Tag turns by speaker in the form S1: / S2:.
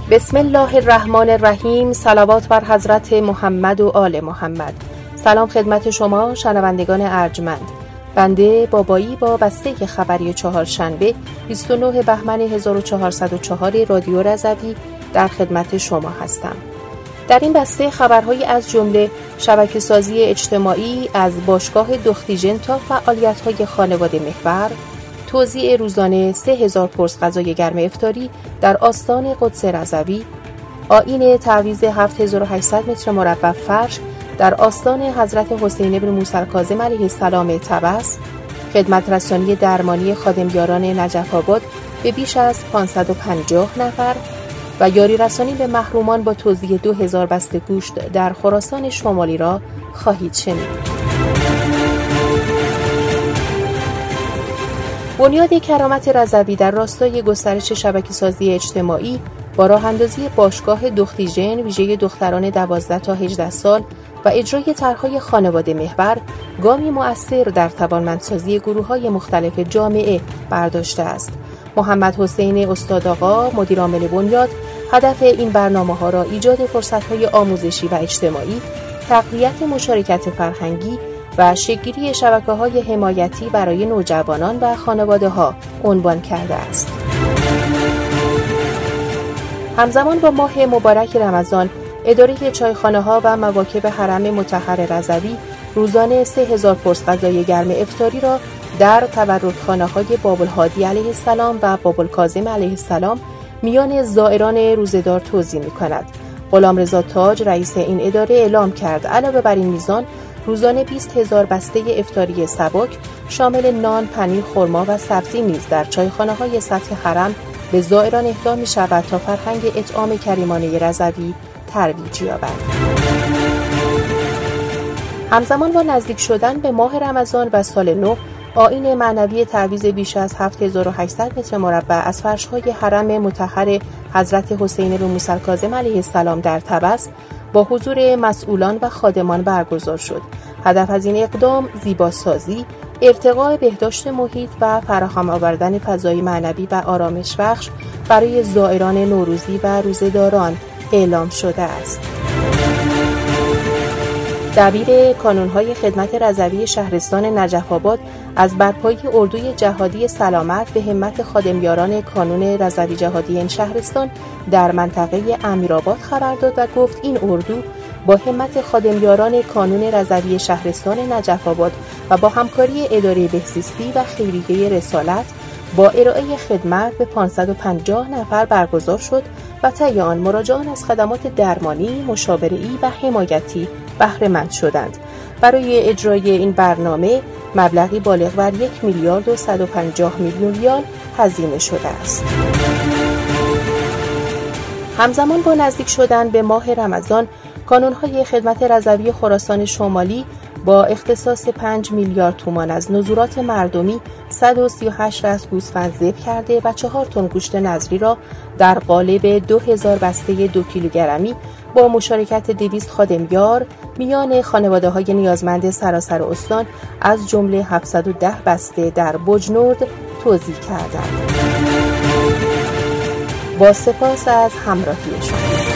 S1: بسم الله الرحمن الرحیم. صلوات بر حضرت محمد و آل محمد. سلام خدمت شما شنوندگان ارجمند. بنده بابایی با بسته خبری چهارشنبه 29 بهمن 1404 رادیو رضوی در خدمت شما هستم. در این بسته خبرهایی از جمله شبکه‌سازی اجتماعی از باشگاه دختیجن تا فعالیت‌های خانواده محور، توزیع روزانه 3000 پرس غذای گرم افطاری در آستان قدس رضوی، آیین تعویض 7800 متر مربع فرش در آستان حضرت حسین بن موسی الکاظم علیه السلام طبس، خدمت رسانی درمانی خادمیاران نجف آباد به بیش از 550 نفر و یاری رسانی به محرومان با توزیع 2000 بسته گوشت در خراسان شمالی را خواهید شنید. بنیاد کرامت رضوی در راستای گسترش شبکه‌سازی اجتماعی با راه‌اندازی باشگاه دختیجن ویژه دختران 12 تا 18 سال و اجرای طرح‌های خانواده محور گامی مؤثر در توانمندسازی گروه‌های مختلف جامعه برداشته است. محمد حسین استادآقا مدیر عامل بنیاد هدف این برنامه‌ها را ایجاد فرصت‌های آموزشی و اجتماعی، تقویت مشارکت فرهنگی و شکل‌گیری شبکه‌های حمایتی برای نوجوانان و خانواده‌ها عنوان کرده است. همزمان با ماه مبارک رمضان، اداره چایخانه‌ها و مواکب حرم مطهر رضوی روزانه 3000 پرس غذای گرم افطاری را در تبرکخانه‌های باب‌الهادی علیه السلام و باب‌الکاظم علیه السلام میان زائران روزه‌دار توزیع می‌کند. غلامرضا تاج رئیس این اداره اعلام کرد علاوه بر این میزان روزانه 20000 بسته افطاری سبک شامل نان، پنیر، خرما و سبزی نیز در چایخانه‌های سطح حرم به زائران اهدا می‌شود تا فرهنگ اطعام کریمانه رضوی ترویج یابد. همزمان با نزدیک شدن به ماه رمضان و سال نو، آیین معنوی تعویض بیش از 7800 متر مربع از فرش‌های حرم مطهر حضرت حسین بن موسی الکاظم علیه السلام در طبس با حضور مسئولان و خادمان برگزار شد. هدف از این اقدام زیباسازی، ارتقاء بهداشت محیط و فراهم آوردن فضای معنوی و آرامش بخش برای زائران نوروزی و روزه‌داران اعلام شده است. دبیر کانون‌های خدمت رضوی شهرستان نجف آباد از برپایی اردوی جهادی سلامت به همت خادمیاران کانون رضوی جهادی این شهرستان در منطقه امیرآباد خبر داد و گفت این اردو با همت خادمیاران کانون رضوی شهرستان نجف آباد و با همکاری اداره بهزیستی و خیریه رسالت با ارائه خدمت به 550 نفر برگزار شد و طی آن مراجعان از خدمات درمانی، مشاوره‌ای و حمایتی بهره مند شدند. برای اجرای این برنامه مبلغی بالغ بر 1,150,000,000 ریال هزینه شده است. همزمان با نزدیک شدن به ماه رمضان، کانون‌های خدمت رضوی خراسان شمالی با اختصاص 5 میلیارد تومان از نزورات مردمی 138 رأس گوسفند ذبح کرده و 4 تن گوشت نظری را در قالب 2000 بسته 2 کیلوگرمی با مشارکت 200 خادمیار میان خانواده‌های نیازمند سراسر استان از جمله 710 بسته در بجنورد توزیع کردند. با سپاس از همراهی شما.